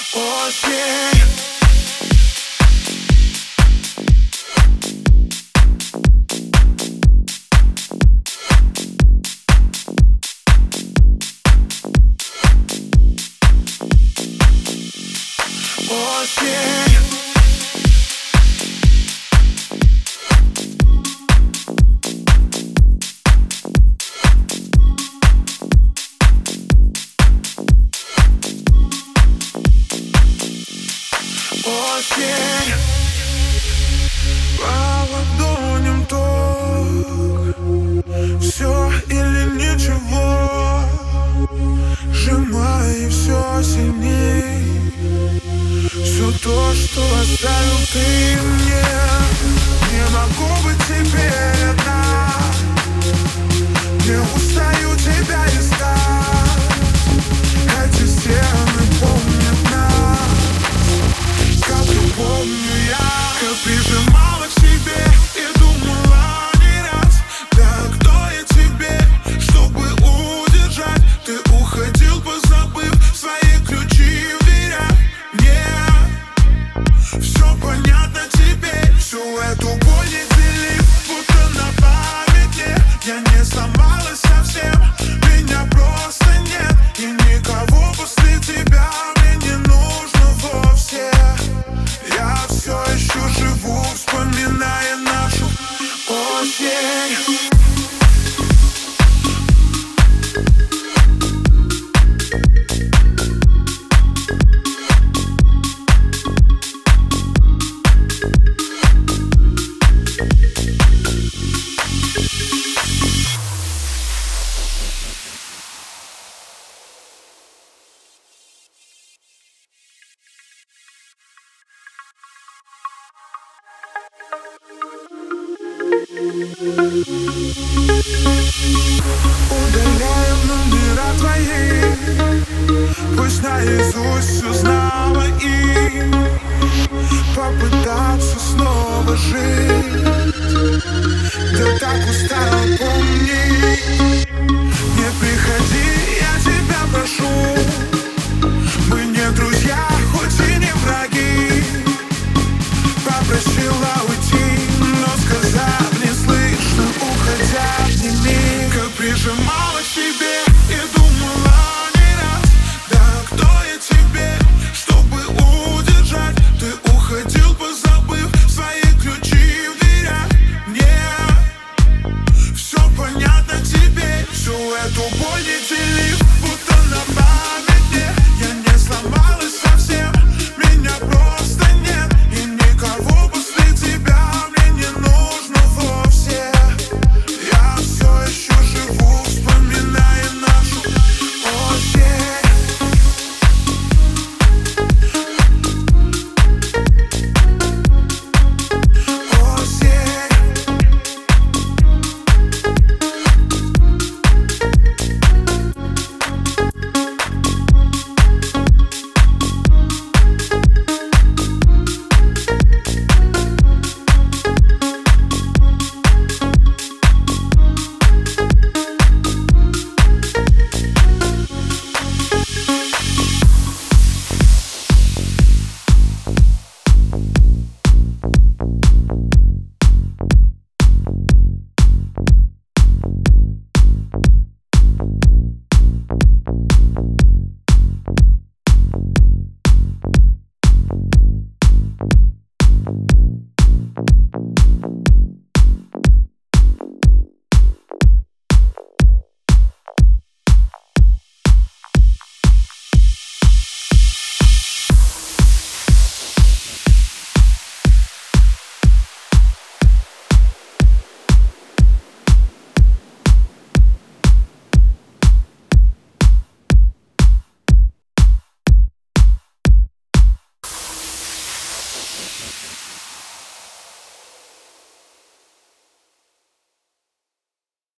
Осень. Осень. Осень. По ладоням ток. Все или ничего. Сжимай все сильней. Все то, что оставил ты мне. Не могу быть теперь одна. Не устаю тебя искать. Эти стены помнят нас. Как помню я, как прижимала к себе и думала не раз. Да кто я тебе, чтобы удержать? Ты уходил, позабыв свои ключи в дверях. Нет, все понятно теперь. Всю эту боль не делив, будто на памяти. Я не сломалась совсем, меня просто нет. И никого после тебя мне не нужно вовсе. Я все еще живу, вспоминая нашу осень. Удаляю номера твои. Пусть наизусть все знала и попытаться снова жить. Да так устала помнить. Не приходи, я тебя прошу. Мы не друзья, хоть и не враги. Попросила уйти, но сказав не слышно, уходя обними. Как прижимала к себе и думала не раз. Да кто я тебе, чтобы удержать? Ты уходил, позабыв свои ключи в дверях. Нет, все понятно теперь. Всю эту боль не делив, будто на памяти. Я не сломалась совсем, меня просто нет. И никого после тебя мне не нужно вовсе. Я все еще живу, вспоминая нашу осень. Осень.